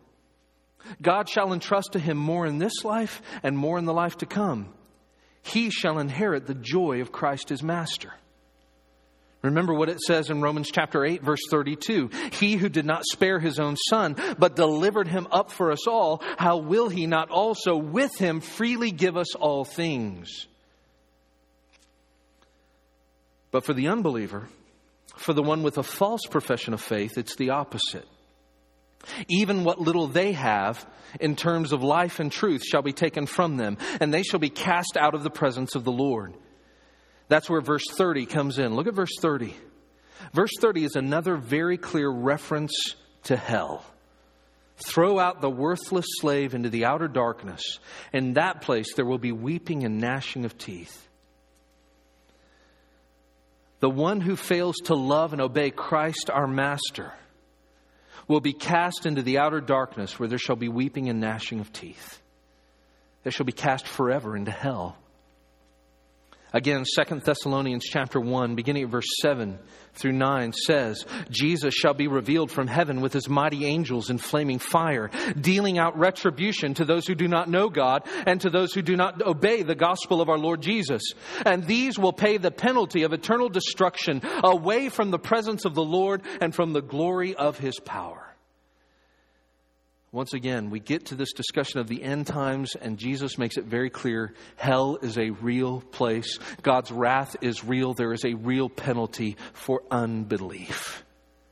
God shall entrust to him more in this life and more in the life to come. He shall inherit the joy of Christ his master. Remember what it says in Romans chapter eight, verse thirty-two. "He who did not spare his own son, but delivered him up for us all, how will he not also with him freely give us all things?" But for the unbeliever, for the one with a false profession of faith, it's the opposite. Even what little they have in terms of life and truth shall be taken from them, and they shall be cast out of the presence of the Lord. That's where verse thirty comes in. Look at verse thirty. Verse thirty is another very clear reference to hell. "Throw out the worthless slave into the outer darkness. In that place there will be weeping and gnashing of teeth." The one who fails to love and obey Christ our Master will be cast into the outer darkness, where there shall be weeping and gnashing of teeth. They shall be cast forever into hell. Again, Second Thessalonians chapter one, beginning at verse seven through nine, says, "Jesus shall be revealed from heaven with his mighty angels in flaming fire, dealing out retribution to those who do not know God and to those who do not obey the gospel of our Lord Jesus. And these will pay the penalty of eternal destruction away from the presence of the Lord and from the glory of his power." Once again, we get to this discussion of the end times, and Jesus makes it very clear, hell is a real place. God's wrath is real. There is a real penalty for unbelief.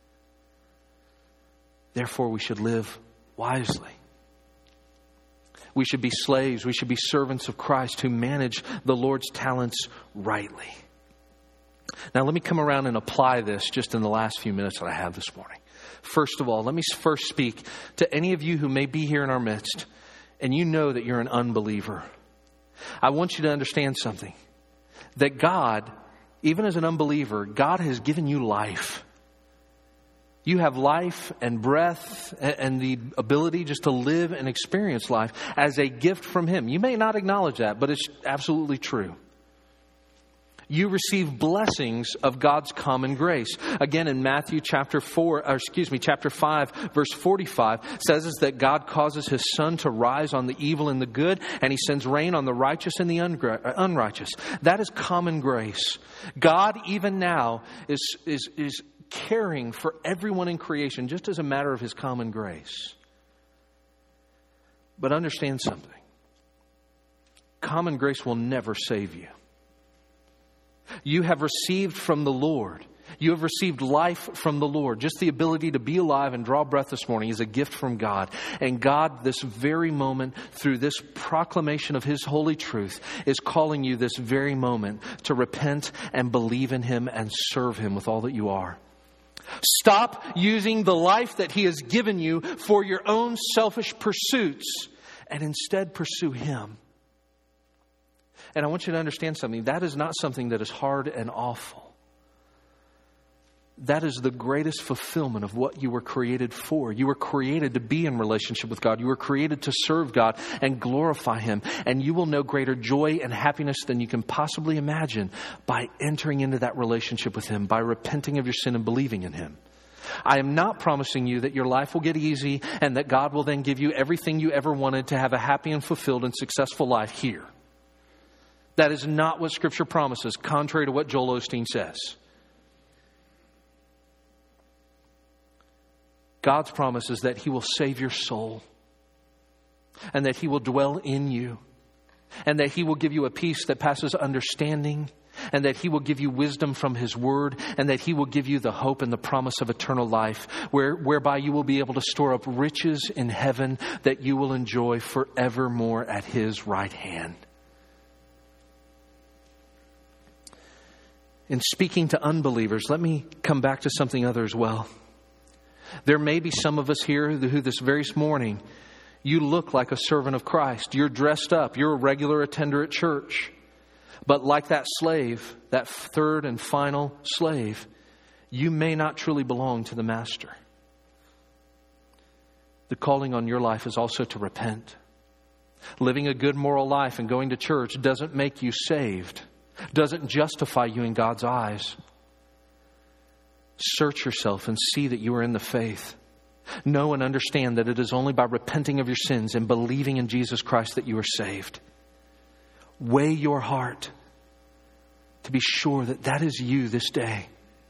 Therefore, we should live wisely. We should be slaves. We should be servants of Christ who manage the Lord's talents rightly. Now, let me come around and apply this just in the last few minutes that I have this morning. First of all, let me first speak to any of you who may be here in our midst and you know that you're an unbeliever. I want you to understand something. that God, even as an unbeliever, God has given you life. You have life and breath and the ability just to live and experience life as a gift from Him. You may not acknowledge that, but it's absolutely true. You receive blessings of God's common grace. Again, in Matthew chapter four, or excuse me, chapter five, verse forty-five, says is that God causes His sun to rise on the evil and the good, and He sends rain on the righteous and the unrighteous. That is common grace. God, even now, is is is caring for everyone in creation, just as a matter of His common grace. But understand something. Common grace will never save you. You have received from the Lord. You have received life from the Lord. Just the ability to be alive and draw breath this morning is a gift from God. And God, this very moment, through this proclamation of His holy truth, is calling you this very moment to repent and believe in Him and serve Him with all that you are. Stop using the life that He has given you for your own selfish pursuits and instead pursue Him. And I want you to understand something. That is not something that is hard and awful. That is the greatest fulfillment of what you were created for. You were created to be in relationship with God. You were created to serve God and glorify Him. And you will know greater joy and happiness than you can possibly imagine by entering into that relationship with Him, by repenting of your sin and believing in Him. I am not promising you that your life will get easy and that God will then give you everything you ever wanted to have a happy and fulfilled and successful life here. That is not what Scripture promises, contrary to what Joel Osteen says. God's promise is that He will save your soul and that He will dwell in you and that He will give you a peace that passes understanding and that He will give you wisdom from His Word and that He will give you the hope and the promise of eternal life where, whereby you will be able to store up riches in heaven that you will enjoy forevermore at His right hand. In speaking to unbelievers, let me come back to something other as well. There may be some of us here who this very morning, you look like a servant of Christ. You're dressed up. You're a regular attender at church. But like that slave, that third and final slave, you may not truly belong to the Master. The calling on your life is also to repent. Living a good moral life and going to church doesn't make you saved. Doesn't justify you in God's eyes. Search yourself and see that you are in the faith. Know and understand that it is only by repenting of your sins and believing in Jesus Christ that you are saved. Weigh your heart to be sure that that is you this day.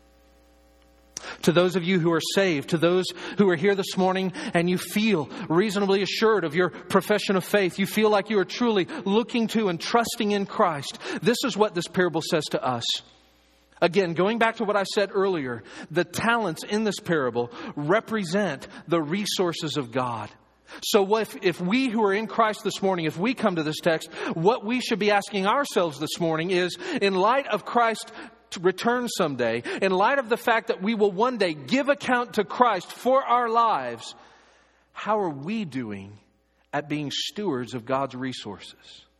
To those of you who are saved, to those who are here this morning and you feel reasonably assured of your profession of faith, you feel like you are truly looking to and trusting in Christ, this is what this parable says to us. Again, going back to what I said earlier, the talents in this parable represent the resources of God. So if, if we who are in Christ this morning, if we come to this text, what we should be asking ourselves this morning is, in light of Christ to return someday, in light of the fact that we will one day give account to Christ for our lives, how are we doing at being stewards of God's resources?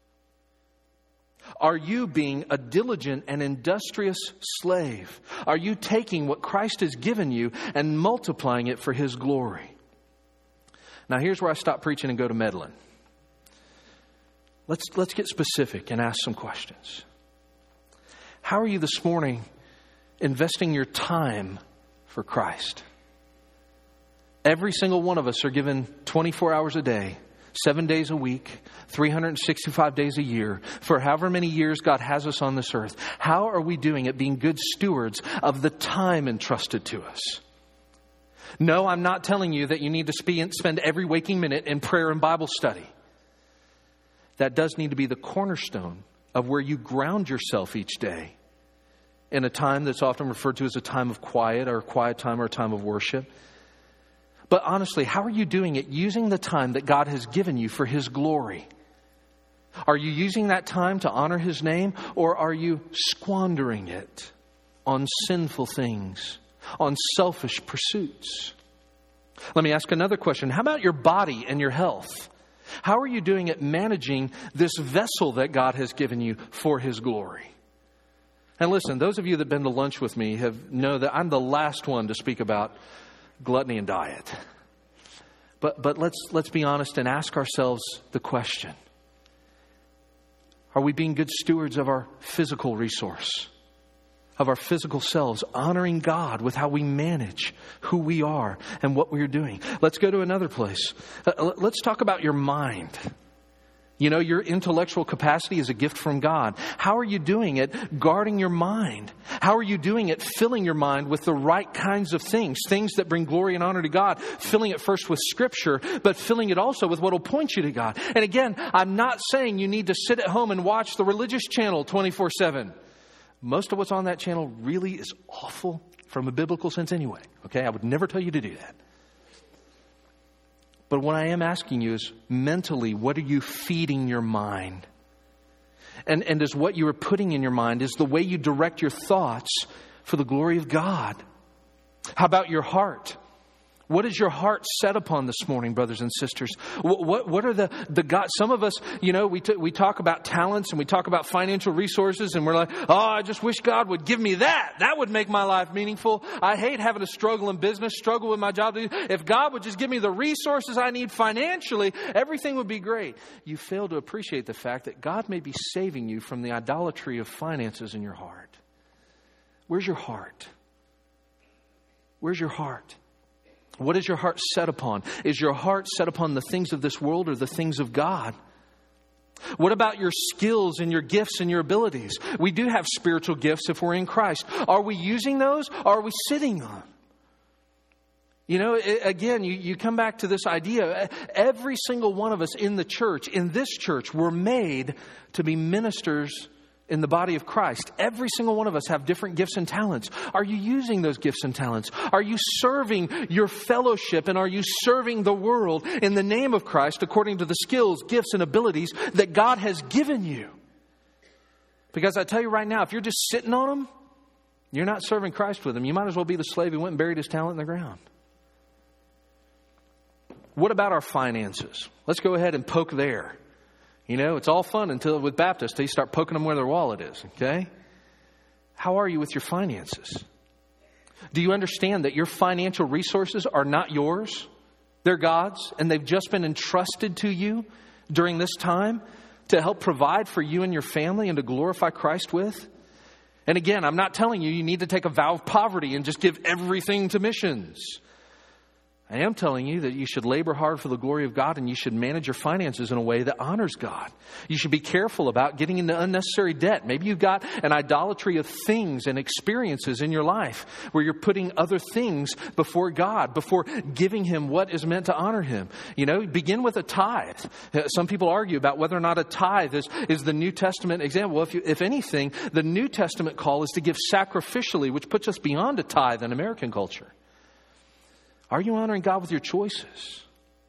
Are you being a diligent and industrious slave? Are you taking what Christ has given you and multiplying it for His glory? Now here's where I stop preaching and go to meddling. Let's, let's get specific and ask some questions. How are you this morning investing your time for Christ? Every single one of us are given twenty-four hours a day, seven days a week, three hundred sixty-five days a year, for however many years God has us on this earth. How are we doing at being good stewards of the time entrusted to us? No, I'm not telling you that you need to spend every waking minute in prayer and Bible study. That does need to be the cornerstone of where you ground yourself each day in a time that's often referred to as a time of quiet or a quiet time or a time of worship. But honestly, how are you doing it using the time that God has given you for His glory? Are you using that time to honor His name, or are you squandering it on sinful things, on selfish pursuits? Let me ask another question. How about your body and your health? How are you doing at managing this vessel that God has given you for His glory? And listen, those of you that have been to lunch with me have know that I'm the last one to speak about gluttony and diet. But but let's let's be honest and ask ourselves the question. Are we being good stewards of our physical resource, of our physical selves, honoring God with how we manage who we are and what we are doing? Let's go to another place. Uh, let's talk about your mind. You know, your intellectual capacity is a gift from God. How are you doing it guarding your mind? How are you doing it filling your mind with the right kinds of things, things that bring glory and honor to God, filling it first with Scripture, but filling it also with what will point you to God? And again, I'm not saying you need to sit at home and watch the religious channel twenty-four seven. Most of what's on that channel really is awful from a biblical sense anyway. Okay, I would never tell you to do that. But what I am asking you is, mentally, what are you feeding your mind? And, and is what you are putting in your mind, is the way you direct your thoughts for the glory of God? How about your heart? What is your heart set upon this morning, brothers and sisters? What what, what are the, the God? Some of us, you know, we, t- we talk about talents and we talk about financial resources and we're like, oh, I just wish God would give me that. That would make my life meaningful. I hate having to struggle in business, struggle with my job. If God would just give me the resources I need financially, everything would be great. You fail to appreciate the fact that God may be saving you from the idolatry of finances in your heart. Where's your heart? Where's your heart? What is your heart set upon? Is your heart set upon the things of this world or the things of God? What about your skills and your gifts and your abilities? We do have spiritual gifts if we're in Christ. Are we using those or are we sitting on? You know, it, again, you, you come back to this idea. Every single one of us in the church, in this church, we're made to be ministers in the body of Christ. Every single one of us have different gifts and talents. Are you using those gifts and talents? Are you serving your fellowship and are you serving the world in the name of Christ according to the skills, gifts, and abilities that God has given you? Because I tell you right now, if you're just sitting on them, you're not serving Christ with them. You might as well be the slave who went and buried his talent in the ground. What about our finances? Let's go ahead and poke there. You know, it's all fun until with Baptists, they start poking them where their wallet is, okay? How are you with your finances? Do you understand that your financial resources are not yours? They're God's, and they've just been entrusted to you during this time to help provide for you and your family and to glorify Christ with? And again, I'm not telling you you need to take a vow of poverty and just give everything to missions. I am telling you that you should labor hard for the glory of God and you should manage your finances in a way that honors God. You should be careful about getting into unnecessary debt. Maybe you've got an idolatry of things and experiences in your life where you're putting other things before God, before giving Him what is meant to honor Him. You know, begin with a tithe. Some people argue about whether or not a tithe is, is the New Testament example. Well, if, you, if anything, the New Testament call is to give sacrificially, which puts us beyond a tithe in American culture. Are you honoring God with your choices?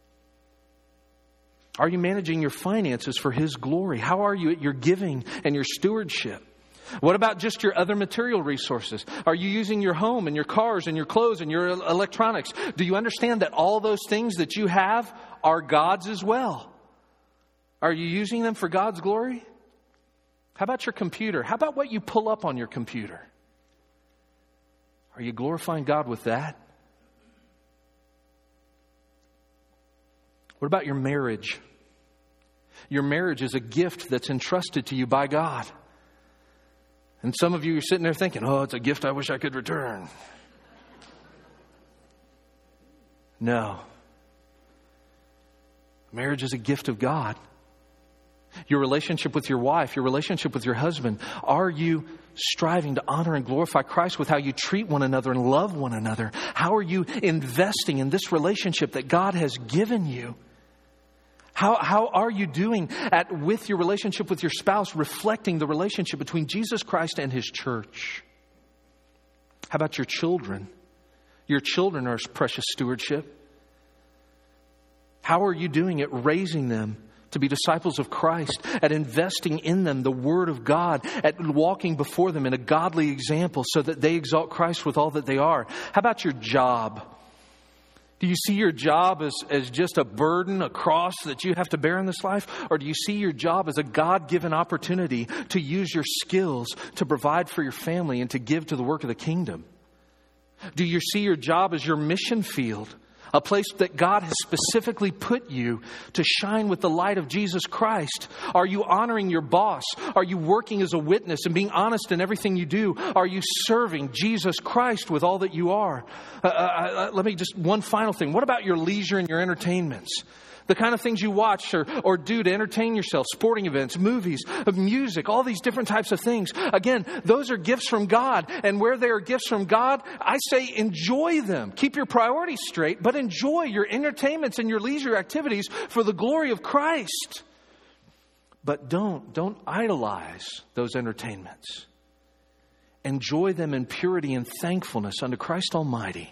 Are you managing your finances for His glory? How are you at your giving and your stewardship? What about just your other material resources? Are you using your home and your cars and your clothes and your electronics? Do you understand that all those things that you have are God's as well? Are you using them for God's glory? How about your computer? How about what you pull up on your computer? Are you glorifying God with that? What about your marriage? Your marriage is a gift that's entrusted to you by God. And some of you are sitting there thinking, oh, it's a gift I wish I could return. No. Marriage is a gift of God. Your relationship with your wife, your relationship with your husband, are you striving to honor and glorify Christ with how you treat one another and love one another? How are you investing in this relationship that God has given you? How, how are you doing at with your relationship with your spouse, reflecting the relationship between Jesus Christ and His church? How about your children? Your children are precious stewardship. How are you doing at raising them to be disciples of Christ, at investing in them the Word of God, at walking before them in a godly example so that they exalt Christ with all that they are? How about your job? Do you see your job as, as just a burden, a cross that you have to bear in this life? Or do you see your job as a God-given opportunity to use your skills to provide for your family and to give to the work of the kingdom? Do you see your job as your mission field? A place that God has specifically put you to shine with the light of Jesus Christ. Are you honoring your boss? Are you working as a witness and being honest in everything you do? Are you serving Jesus Christ with all that you are? Uh, uh, let me just, one final thing. What about your leisure and your entertainments? The kind of things you watch or, or do to entertain yourself, sporting events, movies, music, all these different types of things. Again, those are gifts from God. And where they are gifts from God, I say enjoy them. Keep your priorities straight, but enjoy your entertainments and your leisure activities for the glory of Christ. But don't, don't idolize those entertainments. Enjoy them in purity and thankfulness unto Christ Almighty.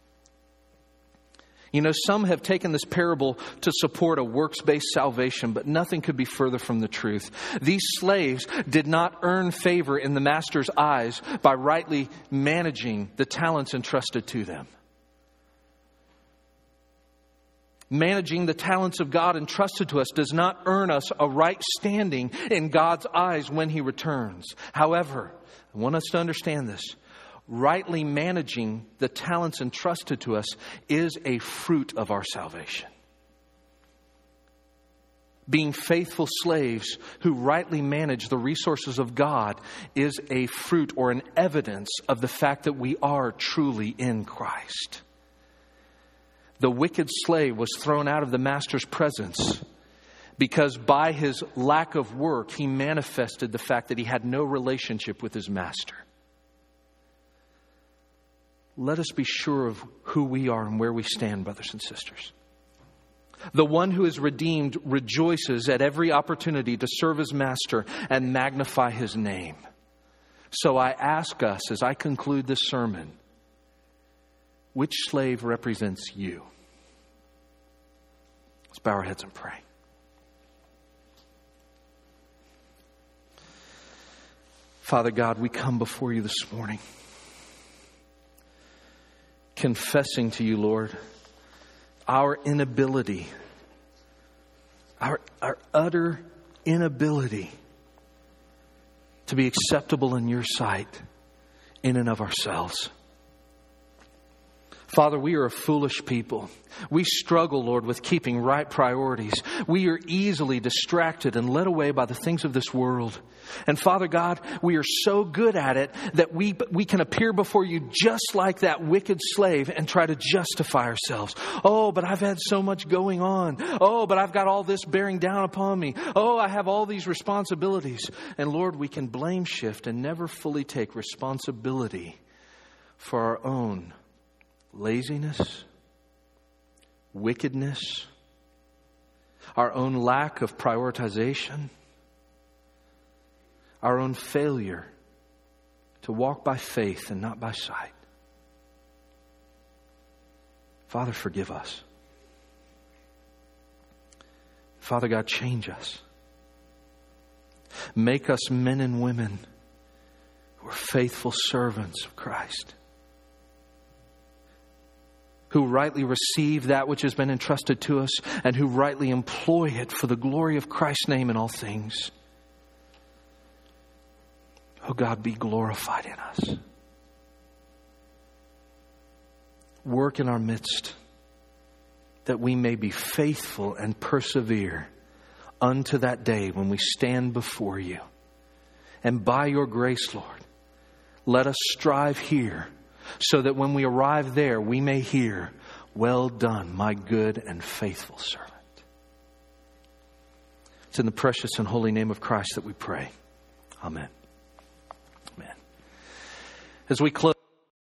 You know, some have taken this parable to support a works-based salvation, but nothing could be further from the truth. These slaves did not earn favor in the master's eyes by rightly managing the talents entrusted to them. Managing the talents of God entrusted to us does not earn us a right standing in God's eyes when He returns. However, I want us to understand this. Rightly managing the talents entrusted to us is a fruit of our salvation. Being faithful slaves who rightly manage the resources of God is a fruit or an evidence of the fact that we are truly in Christ. The wicked slave was thrown out of the master's presence because by his lack of work, he manifested the fact that he had no relationship with his master. Let us be sure of who we are and where we stand, brothers and sisters. The one who is redeemed rejoices at every opportunity to serve his master and magnify his name. So I ask us, as I conclude this sermon, which slave represents you? Let's bow our heads and pray. Father God, we come before you this morning, confessing to you, Lord, our inability, our, our utter inability to be acceptable in your sight in and of ourselves. Father, we are a foolish people. We struggle, Lord, with keeping right priorities. We are easily distracted and led away by the things of this world. And Father God, we are so good at it that we, we can appear before you just like that wicked slave and try to justify ourselves. Oh, but I've had so much going on. Oh, but I've got all this bearing down upon me. Oh, I have all these responsibilities. And Lord, we can blame shift and never fully take responsibility for our own laziness, wickedness, our own lack of prioritization, our own failure to walk by faith and not by sight. Father, forgive us. Father God, change us. Make us men and women who are faithful servants of Christ, who rightly receive that which has been entrusted to us and who rightly employ it for the glory of Christ's name in all things. Oh God, be glorified in us. Work in our midst that we may be faithful and persevere unto that day when we stand before you. And by your grace, Lord, let us strive here so that when we arrive there, we may hear, "Well done, my good and faithful servant." It's in the precious and holy name of Christ that we pray. Amen. Amen. As we close.